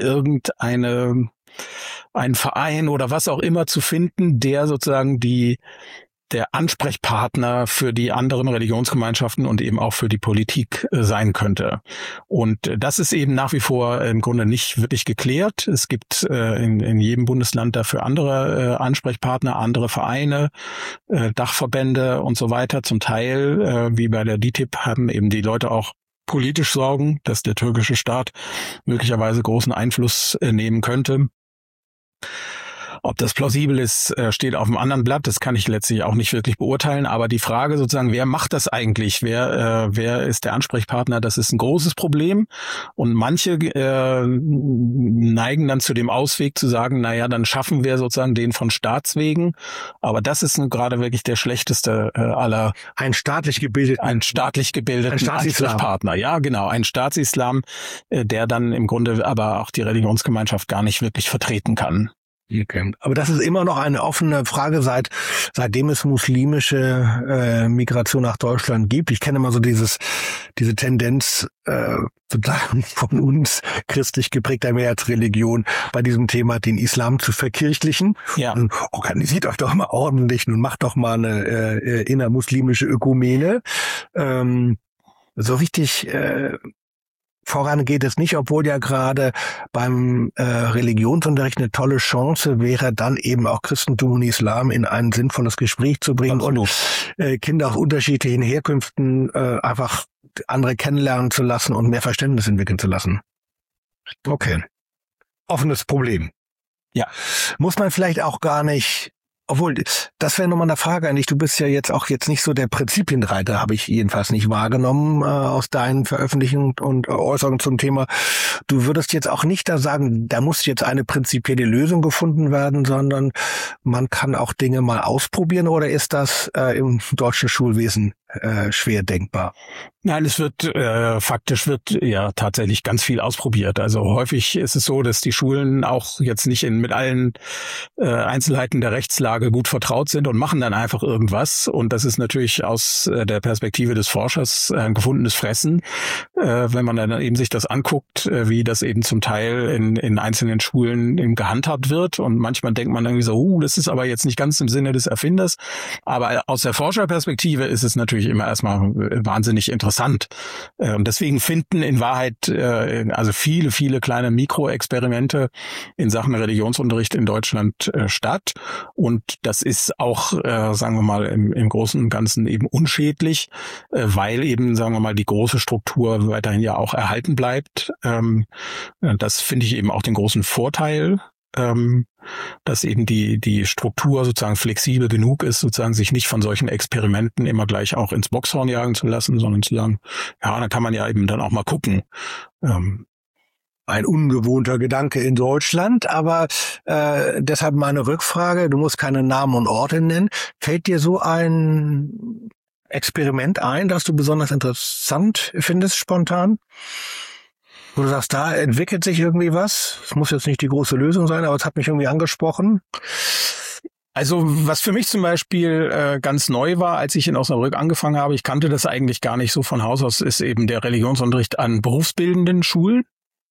ein Verein oder was auch immer zu finden, der sozusagen der Ansprechpartner für die anderen Religionsgemeinschaften und eben auch für die Politik sein könnte. Und das ist eben nach wie vor im Grunde nicht wirklich geklärt. Es gibt in jedem Bundesland dafür andere Ansprechpartner, andere Vereine, Dachverbände und so weiter. Zum Teil, wie bei der DİTİB, haben eben die Leute auch politisch Sorgen, dass der türkische Staat möglicherweise großen Einfluss nehmen könnte. Ob das plausibel ist, steht auf einem anderen Blatt. Das kann ich letztlich auch nicht wirklich beurteilen. Aber die Frage sozusagen, wer macht das eigentlich? Wer ist der Ansprechpartner? Das ist ein großes Problem. Und manche neigen dann zu dem Ausweg zu sagen, naja, dann schaffen wir sozusagen den von Staatswegen. Aber das ist gerade wirklich der schlechteste aller. Ein staatlich gebildeter Ansprechpartner. Ja, genau. Ein Staatsislam, der dann im Grunde aber auch die Religionsgemeinschaft gar nicht wirklich vertreten kann. Okay. Aber das ist immer noch eine offene Frage, seitdem es muslimische Migration nach Deutschland gibt. Ich kenne immer so diese Tendenz sozusagen von uns christlich geprägter Mehrheitsreligion bei diesem Thema, den Islam zu verkirchlichen. Ja. Und organisiert euch doch mal ordentlich und macht doch mal eine innermuslimische Ökumene. So richtig voran geht es nicht, obwohl ja gerade beim Religionsunterricht eine tolle Chance wäre, dann eben auch Christentum und Islam in ein sinnvolles Gespräch zu bringen. Absolut. Und Kinder aus unterschiedlichen Herkünften einfach andere kennenlernen zu lassen und mehr Verständnis entwickeln zu lassen. Okay. Offenes Problem. Ja. Muss man vielleicht auch gar nicht. Obwohl, das wäre nochmal eine Frage an dich. Du bist ja jetzt nicht so der Prinzipienreiter, habe ich jedenfalls nicht wahrgenommen aus deinen Veröffentlichungen und Äußerungen zum Thema. Du würdest jetzt auch nicht da sagen, da muss jetzt eine prinzipielle Lösung gefunden werden, sondern man kann auch Dinge mal ausprobieren, oder ist das im deutschen Schulwesen schwer denkbar? Nein, faktisch wird ja tatsächlich ganz viel ausprobiert. Also häufig ist es so, dass die Schulen auch jetzt nicht mit allen Einzelheiten der Rechtslage gut vertraut sind und machen dann einfach irgendwas. Und das ist natürlich aus der Perspektive des Forschers ein gefundenes Fressen, wenn man dann eben sich das anguckt, wie das eben zum Teil in einzelnen Schulen eben gehandhabt wird. Und manchmal denkt man irgendwie so, das ist aber jetzt nicht ganz im Sinne des Erfinders. Aber aus der Forscherperspektive ist es natürlich immer erstmal wahnsinnig interessant. Und deswegen finden in Wahrheit also viele, viele kleine Mikroexperimente in Sachen Religionsunterricht in Deutschland statt. Und das ist auch, sagen wir mal, im Großen und Ganzen eben unschädlich, weil eben, sagen wir mal, die große Struktur weiterhin ja auch erhalten bleibt. Das finde ich eben auch den großen Vorteil dass eben die Struktur sozusagen flexibel genug ist, sozusagen sich nicht von solchen Experimenten immer gleich auch ins Boxhorn jagen zu lassen, sondern zu sagen, ja, dann kann man ja eben dann auch mal gucken. Ein ungewohnter Gedanke in Deutschland, aber deshalb meine Rückfrage, du musst keine Namen und Orte nennen. Fällt dir so ein Experiment ein, das du besonders interessant findest, spontan? Wo du sagst, da entwickelt sich irgendwie was. Es muss jetzt nicht die große Lösung sein, aber es hat mich irgendwie angesprochen. Also was für mich zum Beispiel ganz neu war, als ich in Osnabrück angefangen habe, ich kannte das eigentlich gar nicht so von Haus aus, ist eben der Religionsunterricht an berufsbildenden Schulen.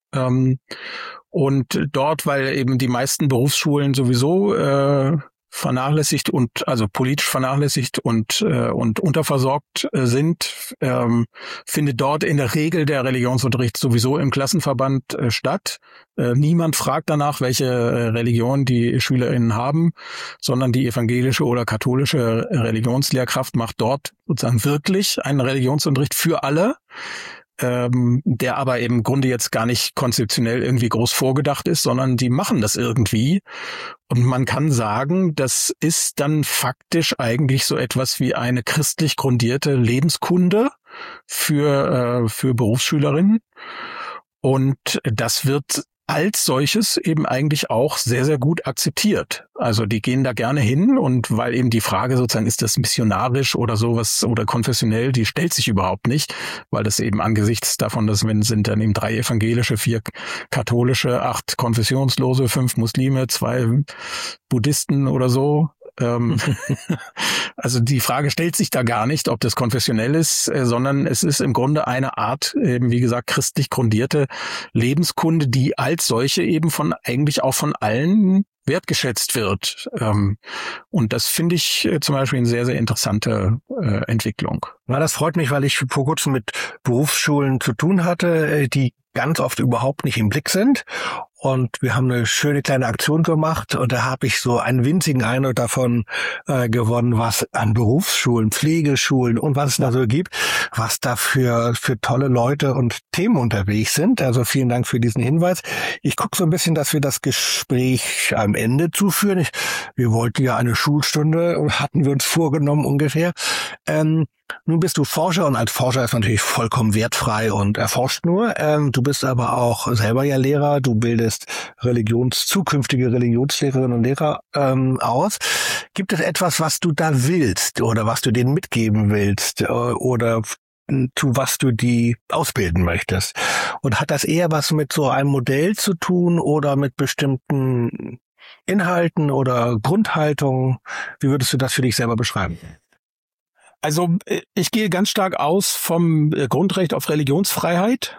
Und dort, weil eben die meisten Berufsschulen sowieso vernachlässigt und also politisch vernachlässigt und unterversorgt sind, findet dort in der Regel der Religionsunterricht sowieso im Klassenverband statt. Niemand fragt danach, welche Religion die SchülerInnen haben, sondern die evangelische oder katholische Religionslehrkraft macht dort sozusagen wirklich einen Religionsunterricht für alle, der aber im Grunde jetzt gar nicht konzeptionell irgendwie groß vorgedacht ist, sondern die machen das irgendwie. Und man kann sagen, das ist dann faktisch eigentlich so etwas wie eine christlich grundierte Lebenskunde für Berufsschülerinnen. Und das wird als solches eben eigentlich auch sehr, sehr gut akzeptiert. Also die gehen da gerne hin und weil eben die Frage sozusagen, ist das missionarisch oder sowas oder konfessionell, die stellt sich überhaupt nicht, weil das eben angesichts davon, dass sind dann eben 3 evangelische, 4 katholische, 8 konfessionslose, 5 Muslime, 2 Buddhisten oder so. Also die Frage stellt sich da gar nicht, ob das konfessionell ist, sondern es ist im Grunde eine Art, eben wie gesagt, christlich grundierte Lebenskunde, die als solche eben eigentlich auch von allen wertgeschätzt wird. Und das finde ich zum Beispiel eine sehr, sehr interessante Entwicklung. Ja, das freut mich, weil ich vor kurzem mit Berufsschulen zu tun hatte, die ganz oft überhaupt nicht im Blick sind. Und wir haben eine schöne kleine Aktion gemacht und da habe ich so einen winzigen Eindruck davon gewonnen, was an Berufsschulen, Pflegeschulen und was es da so gibt, was da für tolle Leute und Themen unterwegs sind. Also vielen Dank für diesen Hinweis. Ich gucke so ein bisschen, dass wir das Gespräch am Ende zuführen. Wir wollten ja eine Schulstunde, hatten wir uns vorgenommen ungefähr. Nun bist du Forscher und als Forscher ist man natürlich vollkommen wertfrei und erforscht nur. Du bist aber auch selber ja Lehrer, du bildest zukünftige Religionslehrerinnen und Lehrer aus. Gibt es etwas, was du da willst oder was du denen mitgeben willst oder zu was du die ausbilden möchtest? Und hat das eher was mit so einem Modell zu tun oder mit bestimmten Inhalten oder Grundhaltungen? Wie würdest du das für dich selber beschreiben? Also ich gehe ganz stark aus vom Grundrecht auf Religionsfreiheit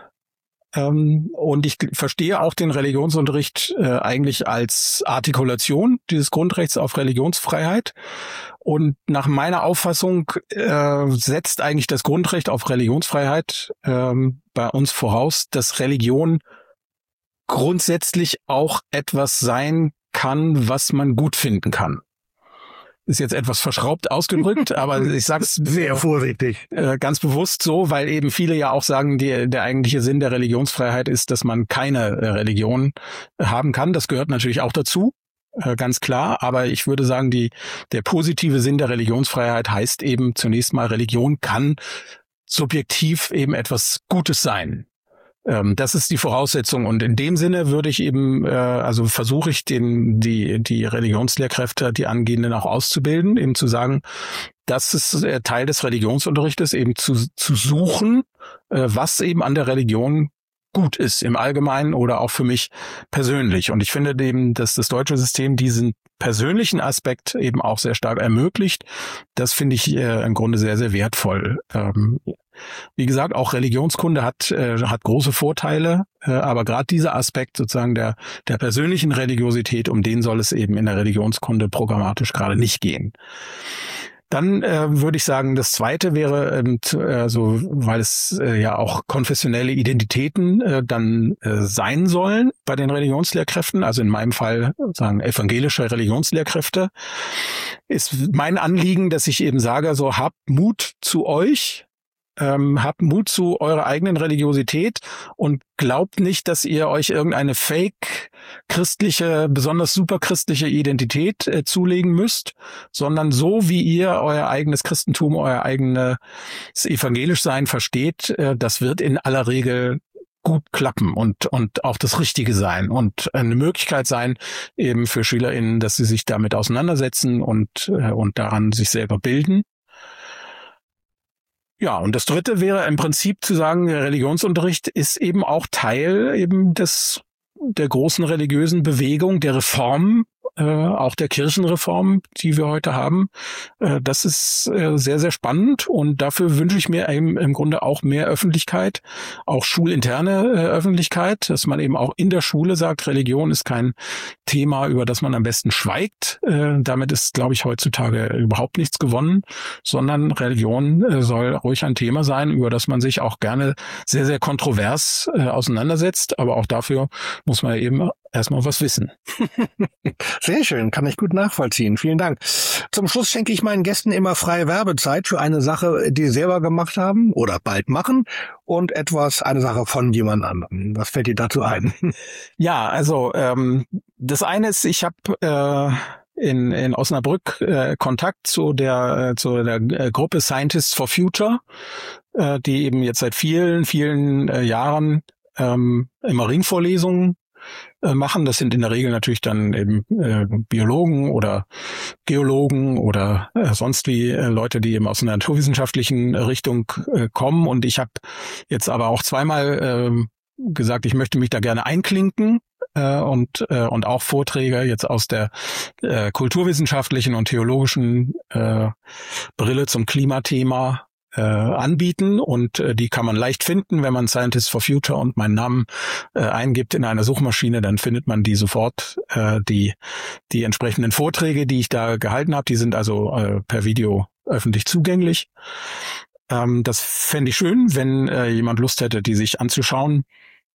und ich verstehe auch den Religionsunterricht eigentlich als Artikulation dieses Grundrechts auf Religionsfreiheit. Und nach meiner Auffassung setzt eigentlich das Grundrecht auf Religionsfreiheit bei uns voraus, dass Religion grundsätzlich auch etwas sein kann, was man gut finden kann. Ist jetzt etwas verschraubt ausgedrückt, aber ich sag's sehr vorsichtig. Ganz bewusst so, weil eben viele ja auch sagen, der eigentliche Sinn der Religionsfreiheit ist, dass man keine Religion haben kann. Das gehört natürlich auch dazu, ganz klar. Aber ich würde sagen, der positive Sinn der Religionsfreiheit heißt eben zunächst mal, Religion kann subjektiv eben etwas Gutes sein. Das ist die Voraussetzung und in dem Sinne würde ich eben, versuche ich die Religionslehrkräfte, die Angehenden auch auszubilden, eben zu sagen, das ist Teil des Religionsunterrichtes, eben zu suchen, was eben an der Religion gut ist im Allgemeinen oder auch für mich persönlich. Und ich finde eben, dass das deutsche System diesen persönlichen Aspekt eben auch sehr stark ermöglicht. Das finde ich im Grunde sehr, sehr wertvoll. Wie gesagt, auch Religionskunde hat große Vorteile, aber gerade dieser Aspekt sozusagen der persönlichen Religiosität, um den soll es eben in der Religionskunde programmatisch gerade nicht gehen. Dann würde ich sagen, das Zweite wäre, weil es ja auch konfessionelle Identitäten dann sein sollen bei den Religionslehrkräften, also in meinem Fall sagen evangelische Religionslehrkräfte, ist mein Anliegen, dass ich eben sage, so habt Mut zu euch, habt Mut zu eurer eigenen Religiosität und glaubt nicht, dass ihr euch irgendeine fake-christliche, besonders superchristliche Identität zulegen müsst, sondern so, wie ihr euer eigenes Christentum, euer eigenes Evangelischsein versteht, das wird in aller Regel gut klappen und auch das Richtige sein und eine Möglichkeit sein eben für SchülerInnen, dass sie sich damit auseinandersetzen und daran sich selber bilden. Ja, und das Dritte wäre im Prinzip zu sagen, der Religionsunterricht ist eben auch Teil eben der großen religiösen Bewegung, der Reform, auch der Kirchenreform, die wir heute haben. Das ist sehr, sehr spannend und dafür wünsche ich mir im Grunde auch mehr Öffentlichkeit, auch schulinterne Öffentlichkeit, dass man eben auch in der Schule sagt, Religion ist kein Thema, über das man am besten schweigt. Damit ist, glaube ich, heutzutage überhaupt nichts gewonnen, sondern Religion soll ruhig ein Thema sein, über das man sich auch gerne sehr, sehr kontrovers auseinandersetzt. Aber auch dafür muss man eben erstmal was wissen. Sehr schön, kann ich gut nachvollziehen. Vielen Dank. Zum Schluss schenke ich meinen Gästen immer freie Werbezeit für eine Sache, die sie selber gemacht haben oder bald machen und eine Sache von jemand anderem. Was fällt dir dazu ein? Ja, also das eine ist, ich habe in Osnabrück Kontakt zu der Gruppe Scientists for Future, die eben jetzt seit vielen, vielen Jahren immer Ringvorlesungen machen. Das sind in der Regel natürlich dann eben Biologen oder Geologen oder sonst wie Leute, die eben aus einer naturwissenschaftlichen Richtung kommen. Und ich habe jetzt aber auch zweimal gesagt, ich möchte mich da gerne einklinken und auch Vorträge jetzt aus der kulturwissenschaftlichen und theologischen Brille zum Klimathema anbieten und die kann man leicht finden, wenn man Scientists for Future und meinen Namen eingibt in einer Suchmaschine, dann findet man die sofort, die entsprechenden Vorträge, die ich da gehalten habe, die sind also per Video öffentlich zugänglich. Das fände ich schön, wenn jemand Lust hätte, die sich anzuschauen.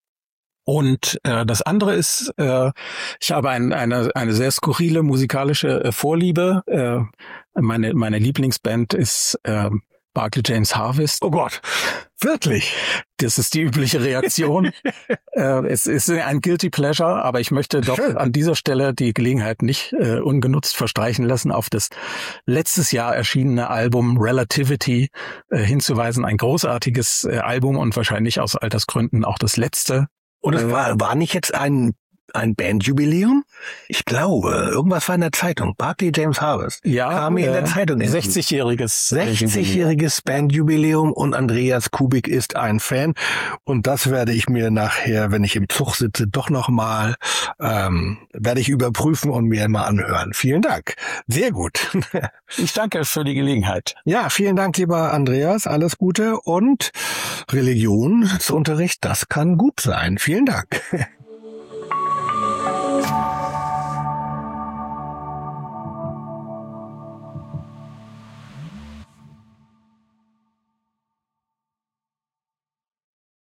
Und das andere ist, ich habe eine sehr skurrile musikalische Vorliebe. Meine Lieblingsband ist Barclay James Harvest. Oh Gott, wirklich? Das ist die übliche Reaktion. Es ist ein Guilty Pleasure, aber ich möchte doch an dieser Stelle die Gelegenheit nicht ungenutzt verstreichen lassen, auf das letztes Jahr erschienene Album Relativity hinzuweisen. Ein großartiges Album und wahrscheinlich aus Altersgründen auch das letzte. Und es war nicht jetzt ein Bandjubiläum? Ich glaube, irgendwas war in der Zeitung. Barclay James Harvest. Ja, kam mir in der Zeitung. 60-jähriges Bandjubiläum und Andreas Kubik ist ein Fan. Und das werde ich mir nachher, wenn ich im Zug sitze, doch nochmal werde ich überprüfen und mir mal anhören. Vielen Dank. Sehr gut. Ich danke für die Gelegenheit. Ja, vielen Dank, lieber Andreas. Alles Gute und Religionsunterricht, das kann gut sein. Vielen Dank.